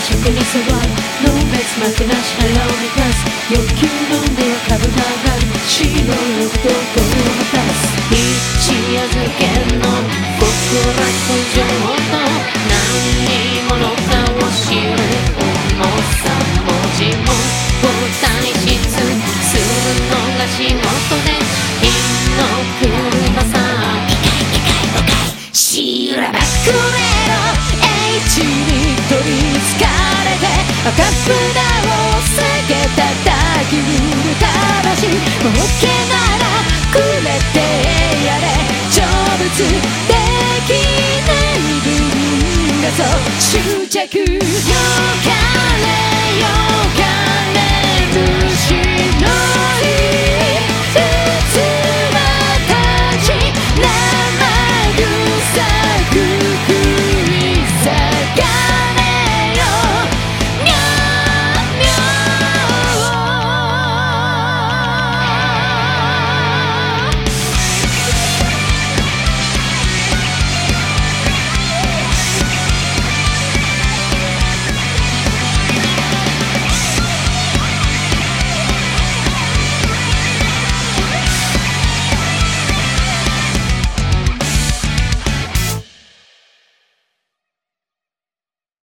食に触るの別幕なし腹を満たす欲求の腕を株が上がる白い欲とゴミを果たす一夜漬けの極楽情と何にものかを知る重さ文字も交代しつするのが仕事で金の車さしらばっくれろ H に取りつかれて赤札を下げたたきる魂もうけならくれてやれ成仏できない分がそう執着よかれ